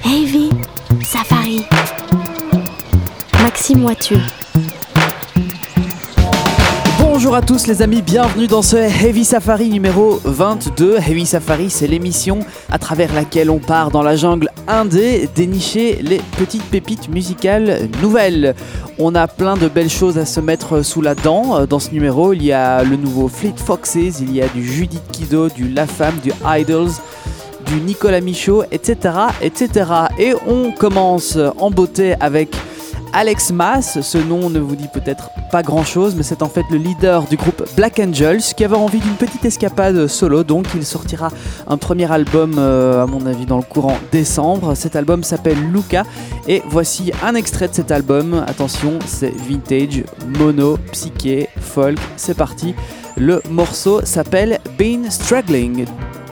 Heavy Safari. Maxime Wathieu. Bonjour à tous les amis, bienvenue dans ce Heavy Safari numéro 22. Heavy Safari, c'est l'émission à travers laquelle on part dans la jungle indé, dénicher les petites pépites musicales nouvelles. On a plein de belles choses à se mettre sous la dent dans ce numéro. Il y a le nouveau Fleet Foxes, il y a du Judith Kiddo, du La Femme, du Idols, du Nicolas Michaud, etc., etc. Et on commence en beauté avec Alex Maas. Ce nom ne vous dit peut-être pas grand-chose, mais c'est en fait le leader du groupe Black Angels qui avait envie d'une petite escapade solo, donc il sortira un premier album, à mon avis, dans le courant décembre. Cet album s'appelle Luca, et voici un extrait de cet album. Attention, c'est vintage, mono, psyché, folk, c'est parti. Le morceau s'appelle Been Struggling.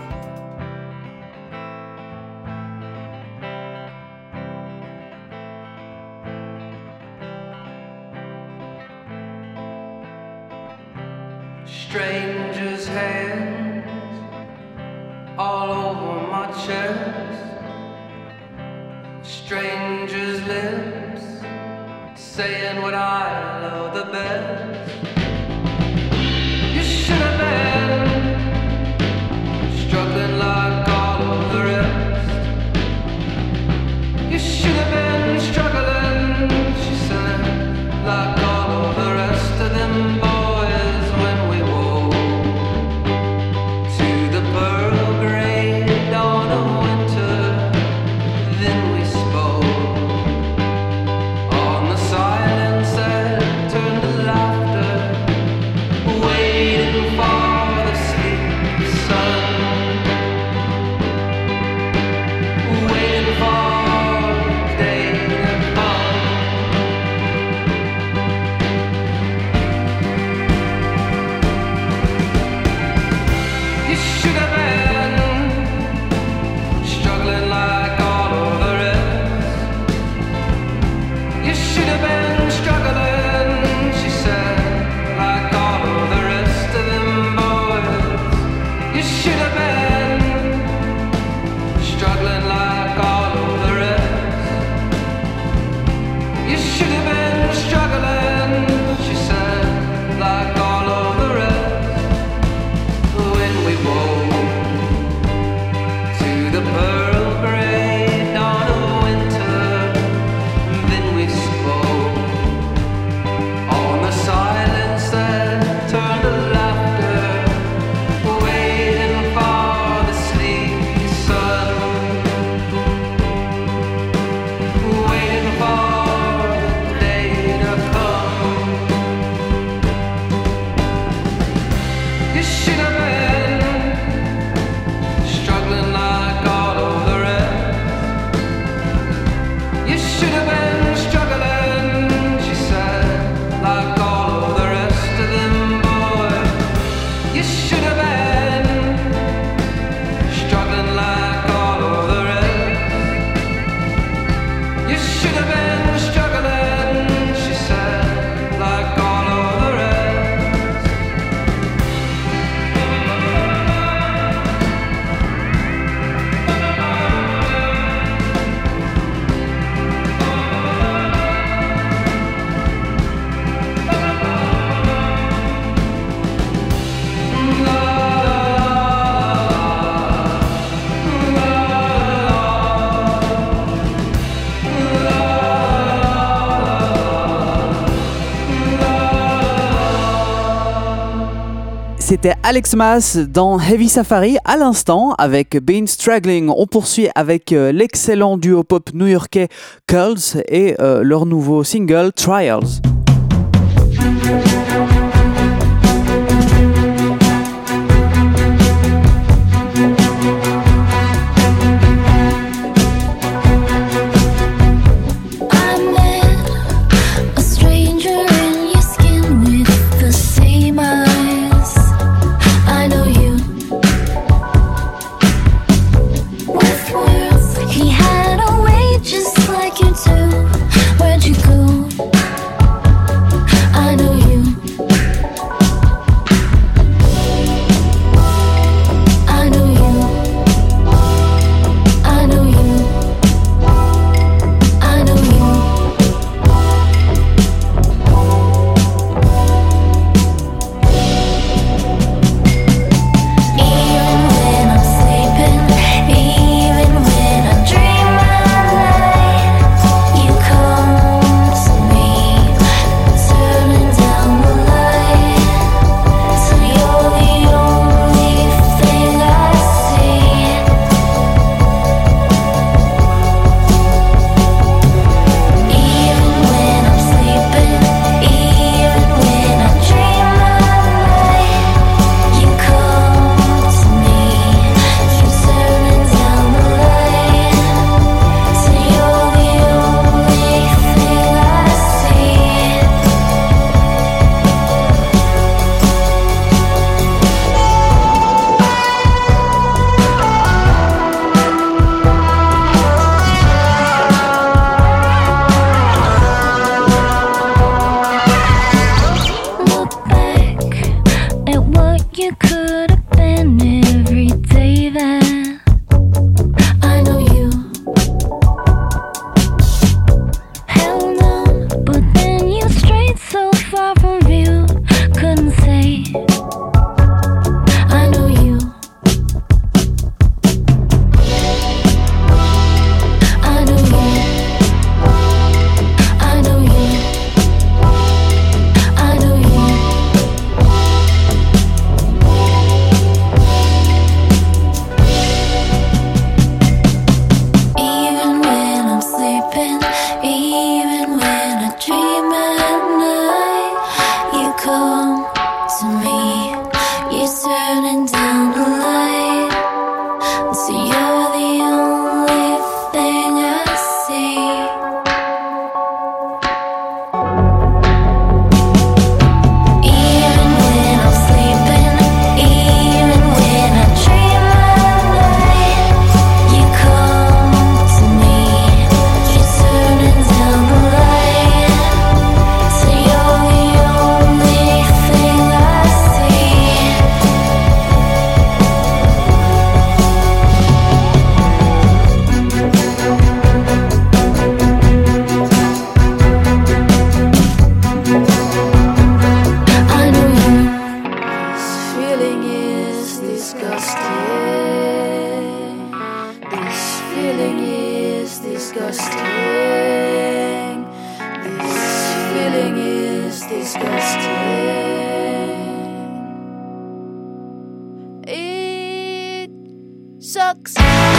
Strangers' hands all over my chest. Strangers' lips saying what I love the best. You should have been struggling like all of the rest. You should have been struggling, she said, like all of the rest of them boys. C'était Alex Maas dans Heavy Safari à l'instant avec Been Struggling. On poursuit avec l'excellent duo pop new-yorkais Curls et leur nouveau single Trials. Where'd you go? I know you. I know you. I know you. disgusting. This feeling is disgusting. It sucks.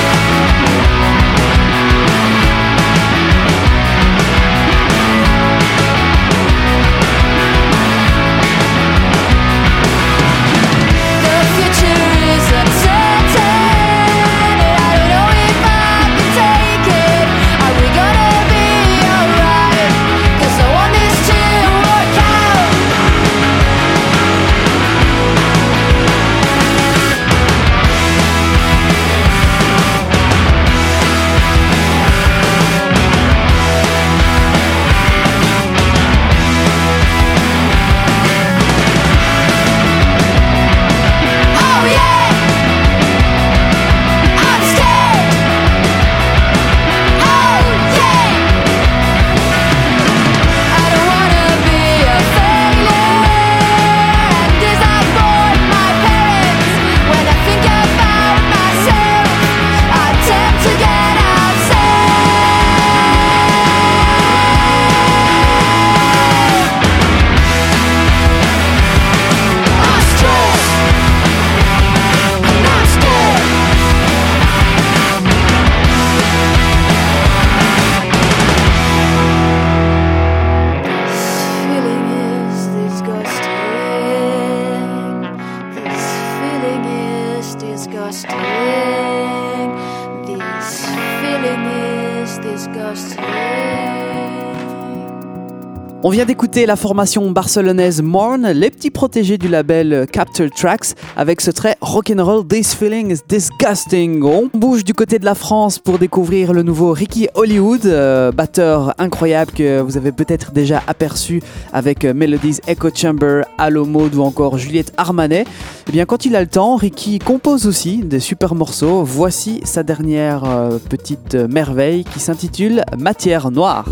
On vient d'écouter la formation barcelonaise Mourn, les petits protégés du label Capture Tracks, avec ce trait rock'n'roll This Feeling is Disgusting. On bouge du côté de la France pour découvrir le nouveau Ricky Hollywood, batteur incroyable que vous avez peut-être déjà aperçu avec Melodies Echo Chamber, Allo Mode ou encore Juliette Armanet. Eh bien, quand il a le temps, Ricky compose aussi des super morceaux. Voici sa dernière petite merveille qui s'intitule Matière Noire.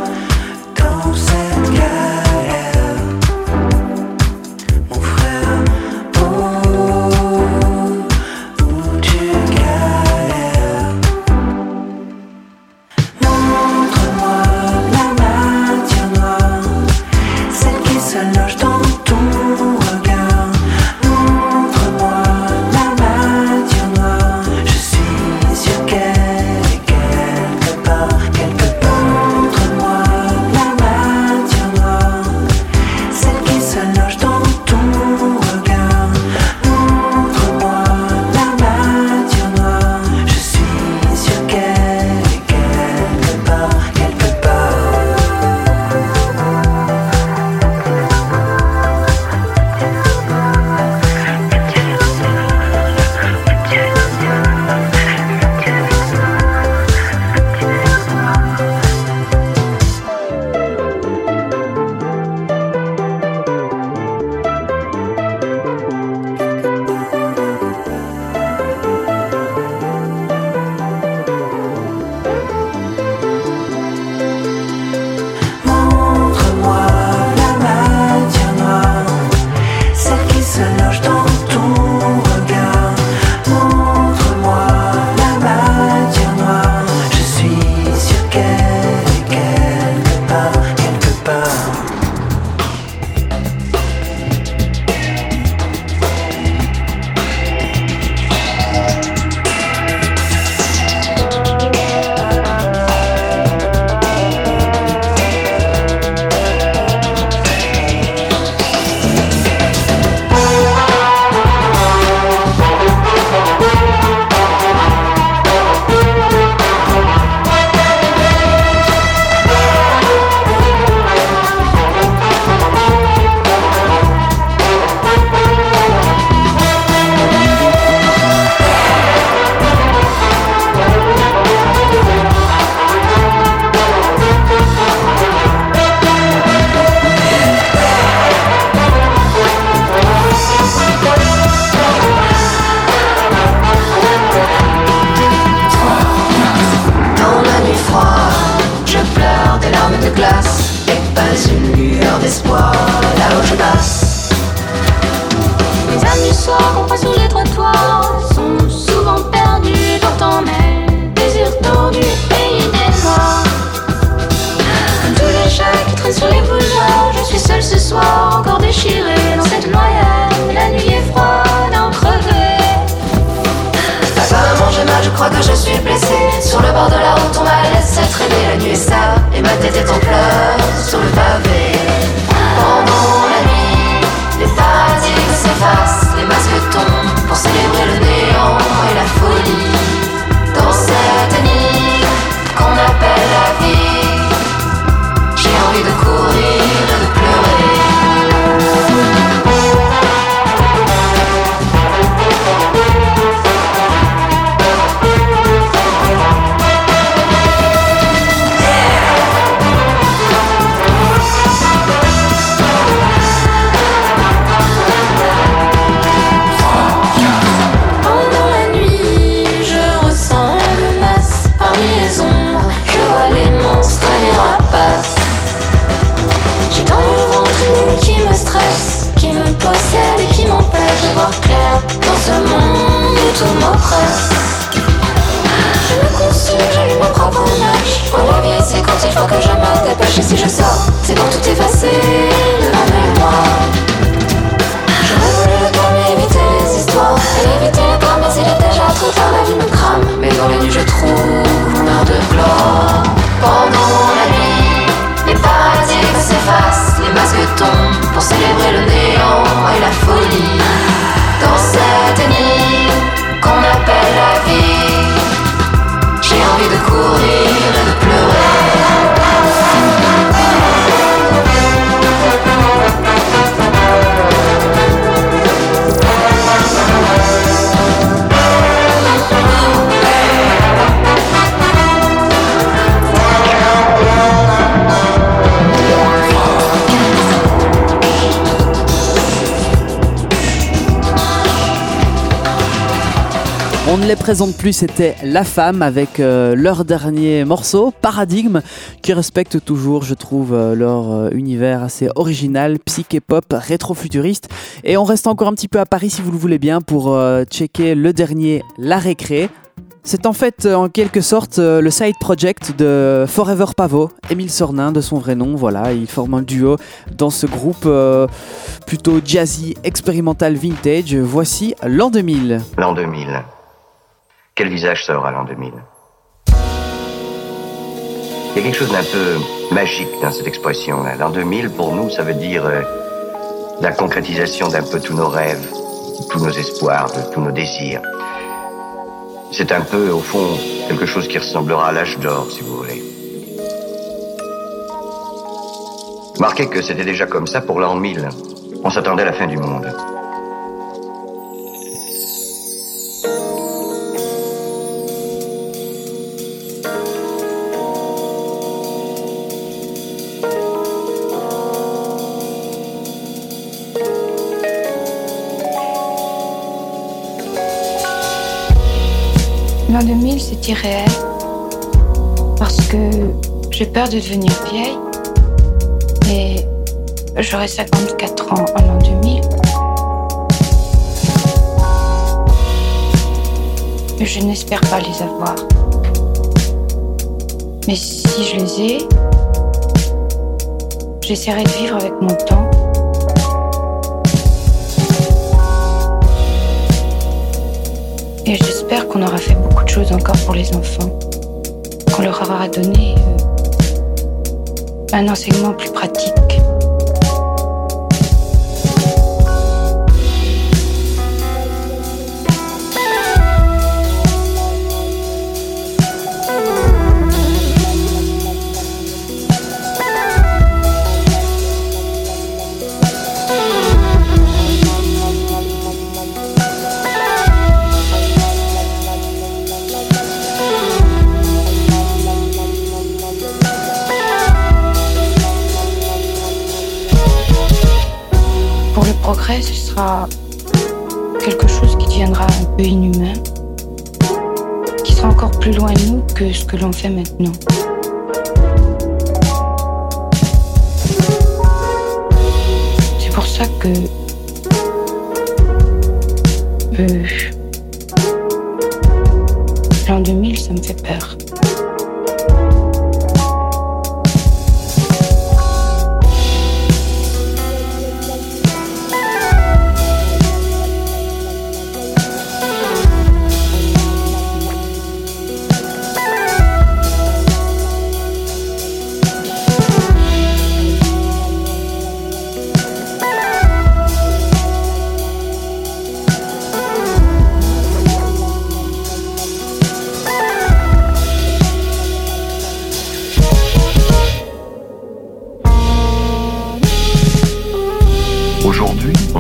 Dans cette galère, mon frère. ma tête est en pleurs sur le pavé. Pendant la nuit, les paradigmes s'effacent, les masques tombent pour célébrer le néant et la folie. Dans cette énigme qu'on appelle la vie, j'ai envie de courir et de pleurer. Qui me possède et qui m'empêche de voir clair dans ce monde où tout m'oppresse. Je me consume, j'allume mon propre image. Pour la vie c'est quand il faut que je me dépêche. Et si je sors, c'est pour tout effacer de ma mémoire. J'aurais voulu le temps mais éviter les histoires et éviter le drame, mais il est déjà trop tard, la vie me crame. Mais dans les nuits je trouve mon heure de gloire. Pendant la nuit, les paradigmes s'effacent, les masques tombent pour célébrer le néant et la folie. Dans cette énigme qu'on appelle la vie, j'ai envie de courir et de pleurer. On ne les présente plus, c'était La Femme avec leur dernier morceau, Paradigme, qui respecte toujours, je trouve, leur univers assez original, psyché-pop, rétro-futuriste. Et on reste encore un petit peu à Paris, si vous le voulez bien, pour checker le dernier, La Récré. C'est en fait, en quelque sorte, le side project de Forever Pavot, Émile Sornin de son vrai nom. Voilà, ils forment un duo dans ce groupe plutôt jazzy, expérimental, vintage. Voici l'an 2000. L'an 2000. Quel visage ça aura l'an 2000? Il y a quelque chose d'un peu magique dans cette expression-là. L'an 2000, pour nous, ça veut dire la concrétisation d'un peu tous nos rêves, tous nos espoirs, de tous nos désirs. C'est un peu, au fond, quelque chose qui ressemblera à l'âge d'or, si vous voulez. Marquez que c'était déjà comme ça pour l'an 1000. On s'attendait à la fin du monde. L'an 2000, c'est irréel. Parce que j'ai peur de devenir vieille. Et j'aurai 54 ans en l'an 2000. Et je n'espère pas les avoir. Mais si je les ai, j'essaierai de vivre avec mon temps. Et j'espère qu'on aura fait beaucoup de choses encore pour les enfants, qu'on leur aura donné un enseignement plus pratique. Progrès, ce sera quelque chose qui deviendra un peu inhumain, qui sera encore plus loin de nous que ce que l'on fait maintenant. C'est pour ça que l'an 2000, ça me fait peur.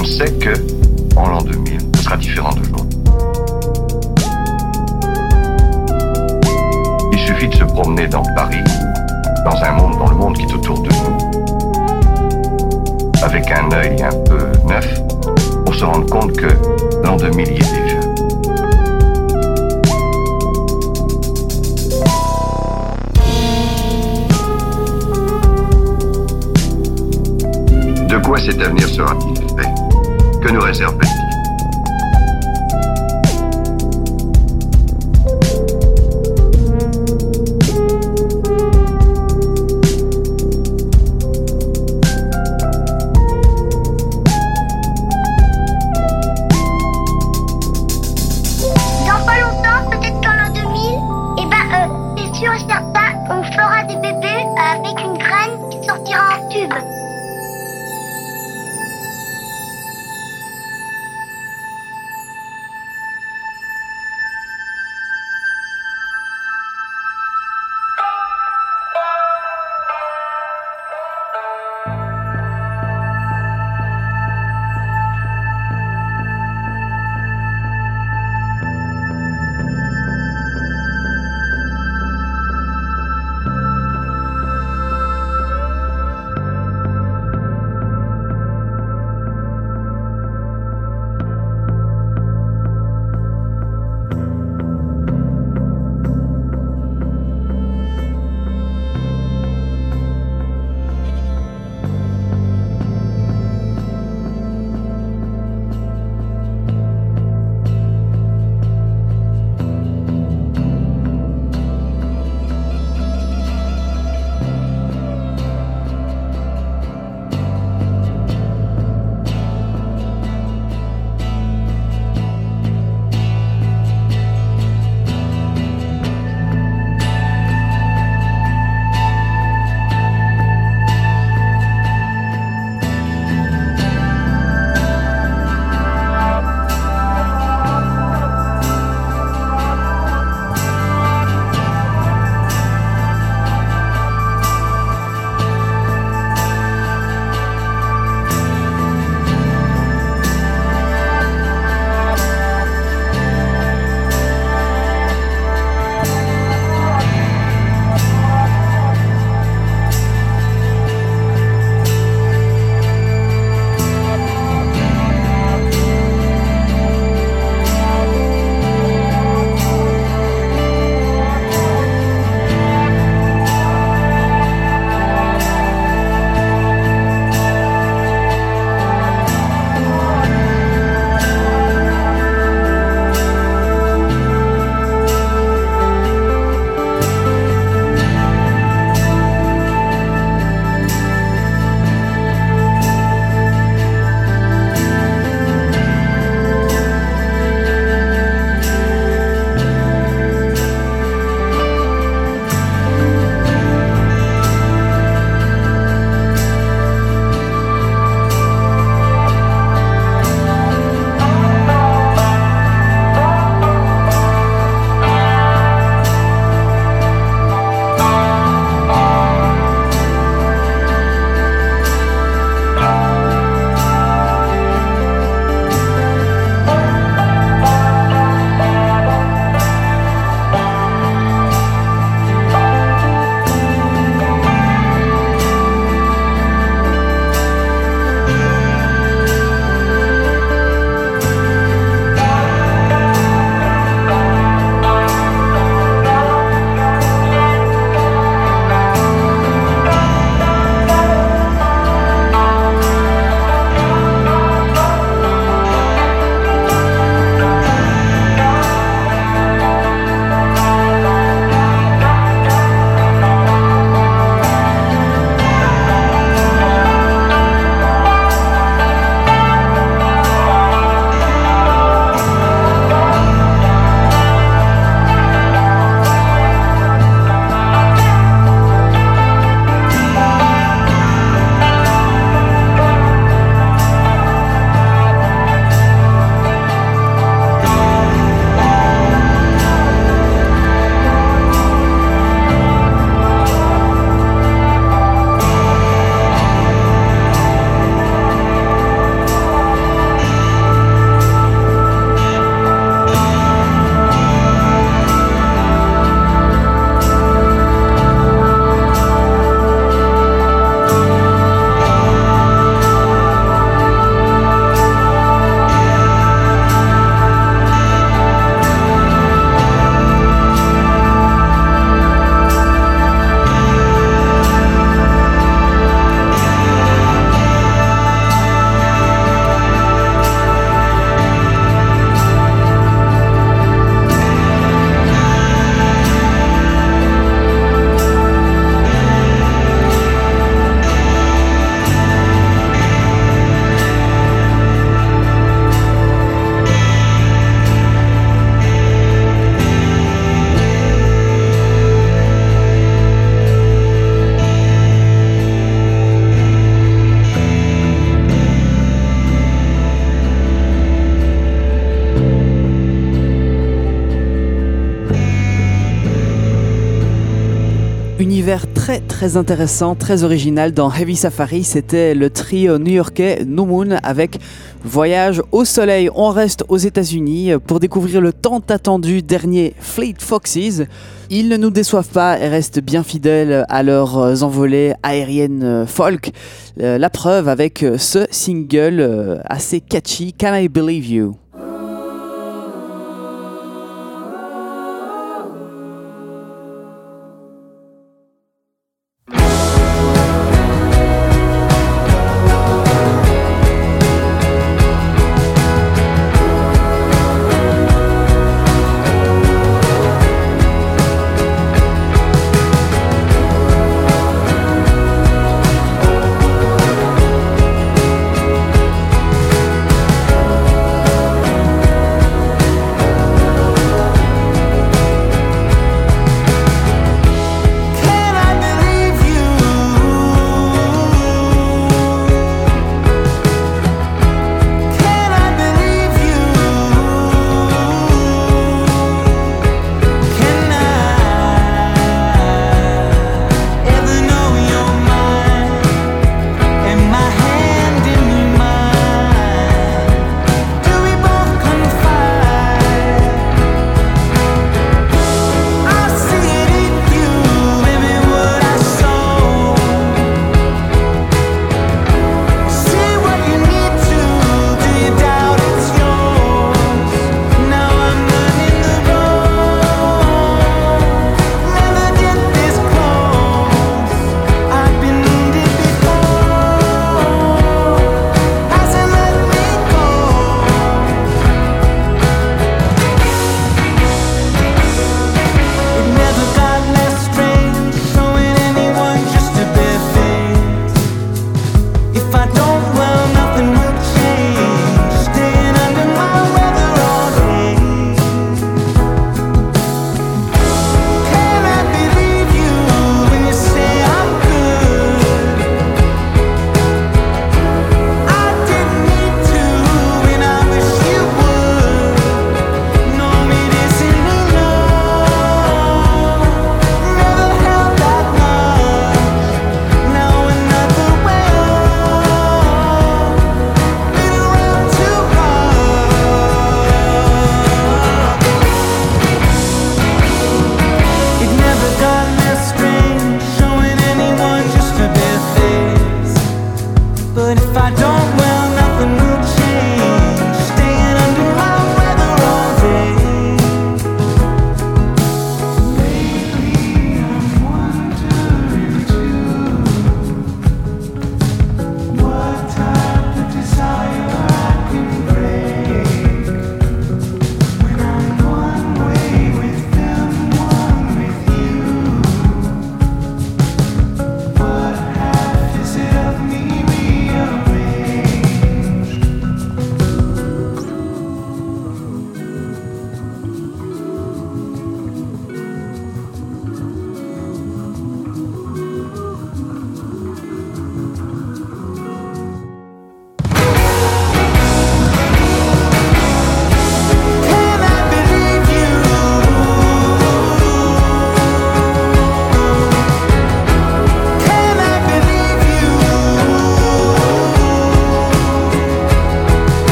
On sait que, en l'an 2000, ce sera différent d'aujourd'hui. Il suffit de se promener dans Paris, dans le monde qui est autour de nous, avec un œil un peu neuf, pour se rendre compte que l'an 2000 y est déjà. De quoi cet avenir sera-t-il fait? Que nous réserve-t-il? Dans pas longtemps, peut-être qu'en l'an 2000, c'est sûr et certain, on fera des bébés avec une graine qui sortira en tube. Univers très intéressant, très original dans Heavy Safari, c'était le trio new-yorkais No Moon avec Voyage au soleil. On reste aux États-Unis pour découvrir le tant attendu dernier Fleet Foxes. Ils ne nous déçoivent pas et restent bien fidèles à leurs envolées aériennes folk. La preuve avec ce single assez catchy, Can I Believe You?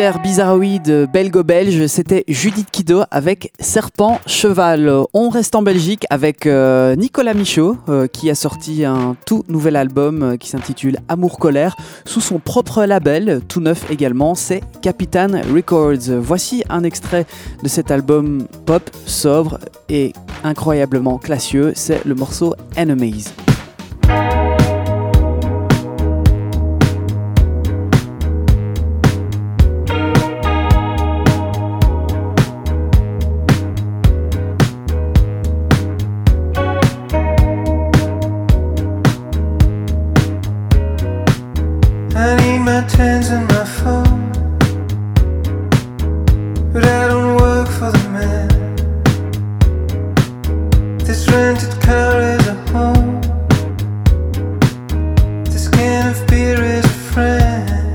univers bizarroïde belgo-belge, c'était Judith Kiddo avec Serpent Cheval. On reste en Belgique avec Nicolas Michaud qui a sorti un tout nouvel album qui s'intitule Amour Colère sous son propre label, tout neuf également, c'est Capitaine Records. Voici un extrait de cet album pop, sobre et incroyablement classieux, c'est le morceau Enemies. Tens and my phone, but I don't work for the man. This rented car is a home. This can of beer is a friend.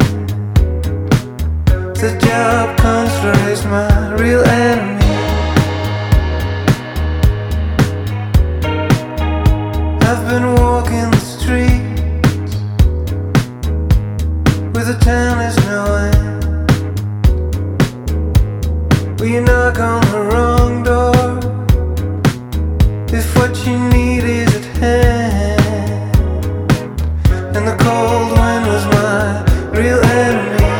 The job counselor is my real enemy. I've been walking the street where the town is no end. Well, you knock on the wrong door if what you need is at hand. And the cold wind was my real enemy.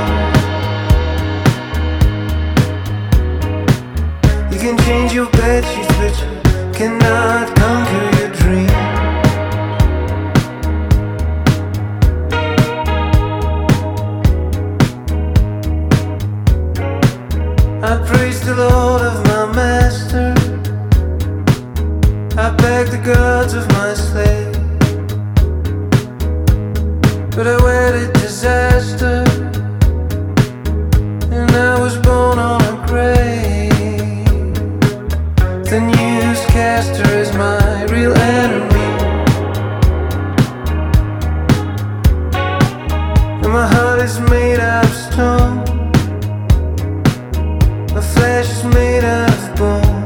You can change your bedsheets, but you cannot conquer your dream. I praise the Lord of my master. I beg the gods of my slave. But I wedded disaster, and I was born on a grave. The newscaster is my real enemy, and my heart is made out of stone. My flesh is made out of bone.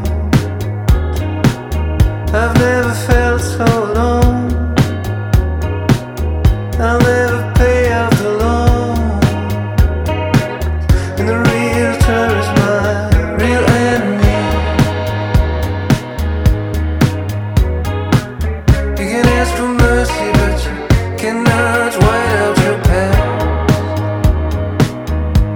I've never felt so alone. I'll never pay off the loan. And the realtor is my real enemy. You can ask for mercy, but you cannot white out your past.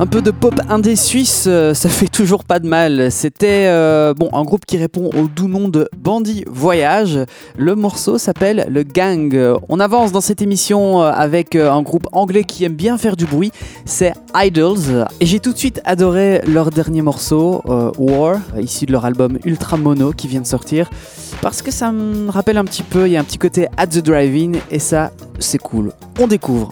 Un peu de pop indé suisse, ça fait toujours pas de mal. C'était un groupe qui répond au doux nom de Bandit Voyage. Le morceau s'appelle Le Gang. On avance dans cette émission avec un groupe anglais qui aime bien faire du bruit, c'est Idols. Et j'ai tout de suite adoré leur dernier morceau, War, issu de leur album Ultra Mono qui vient de sortir. Parce que ça me rappelle un petit peu, il y a un petit côté At the Drive-In et ça, c'est cool. On découvre.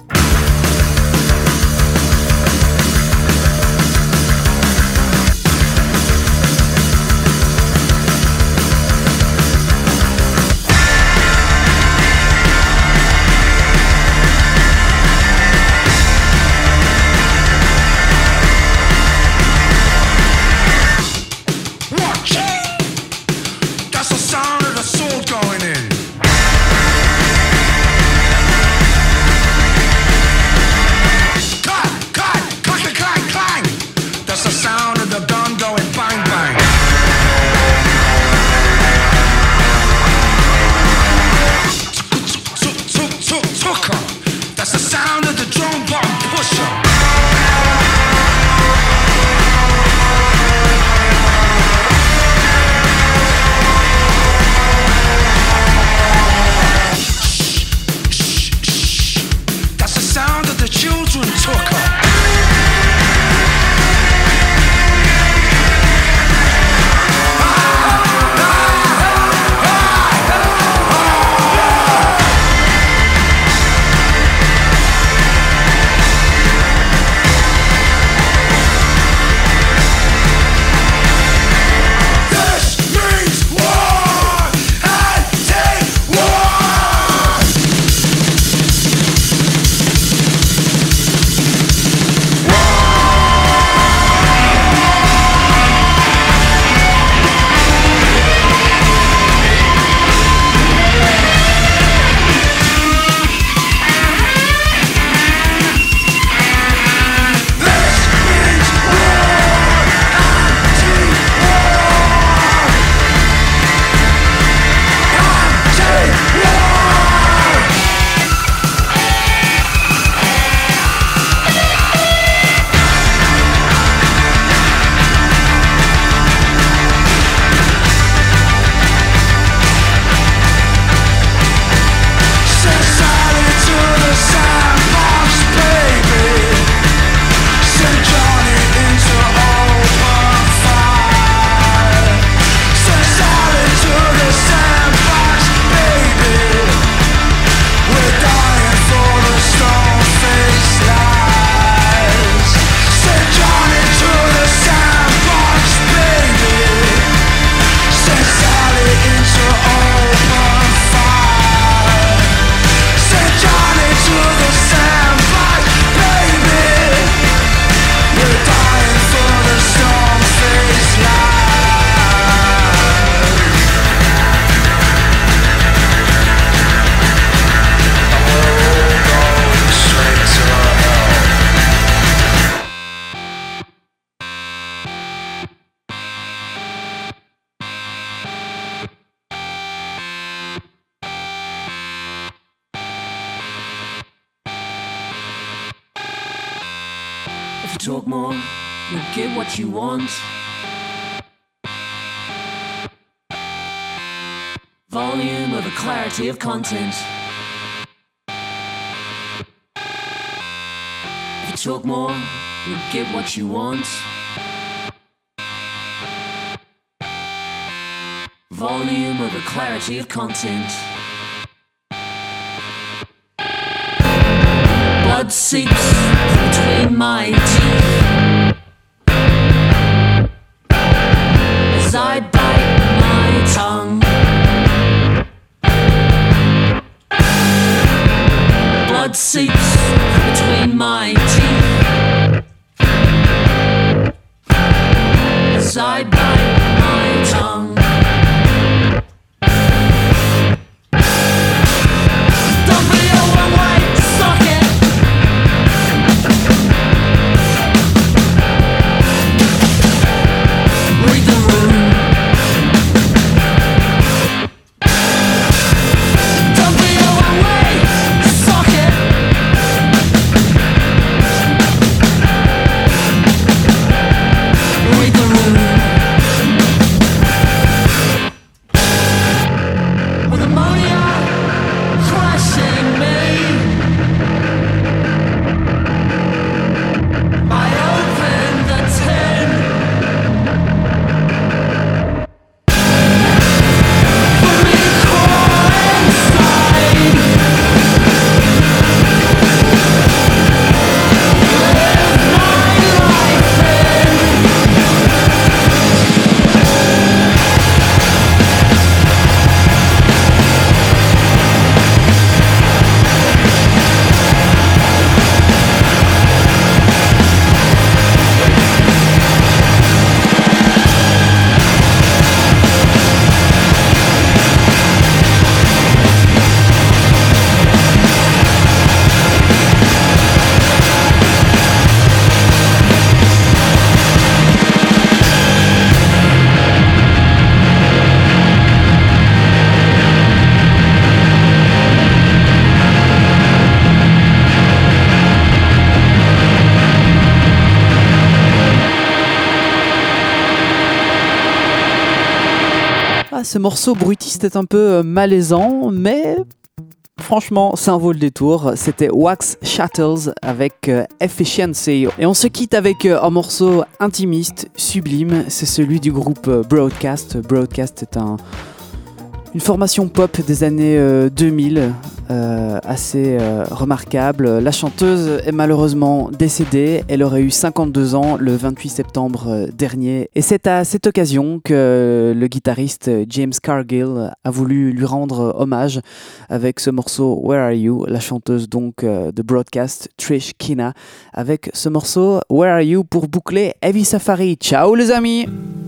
Talk more, you'll get what you want. Volume over clarity of content. If you talk more, you'll get what you want. Volume over clarity of content. Blood seeps between my teeth as I bite my tongue. Blood seeps between my teeth as I bite my tongue. Don't be a one-way socket. Read the room. Don't be a one-way socket. ce morceau bruitiste est un peu malaisant, mais franchement, ça en vaut le détour. C'était Wax Shattles avec Efficiency. Et on se quitte avec un morceau intimiste, sublime. C'est celui du groupe Broadcast. Broadcast est une formation pop des années 2000, assez remarquable. La chanteuse est malheureusement décédée. Elle aurait eu 52 ans le 28 septembre dernier. Et c'est à cette occasion que le guitariste James Cargill a voulu lui rendre hommage avec ce morceau Where Are You, la chanteuse donc de Broadcast, Trish Kina, avec ce morceau Where Are You pour boucler Heavy Safari. Ciao les amis!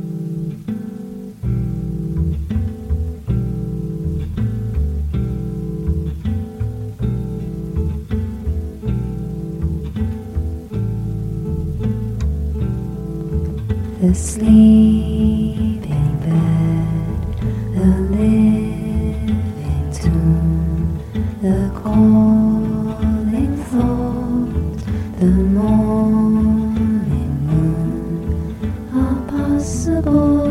The sleeping bed, the living tomb, the calling thought, the morning moon are possible.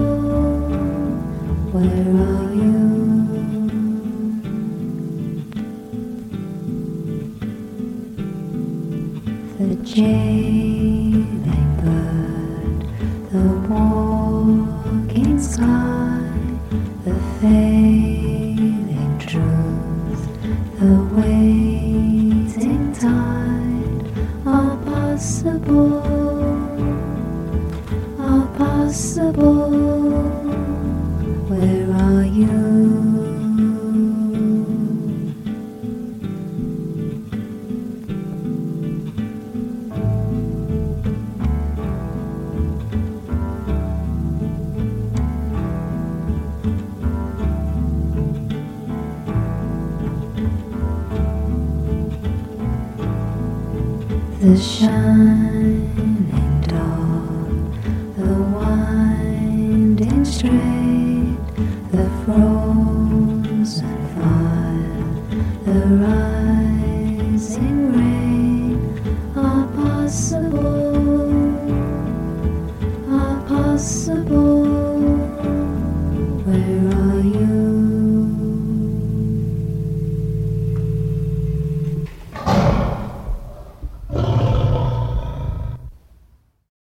Where are you? The jailing bird, the walking sky, the failing truth, the waiting tide are possible, are possible. Where are you? The shine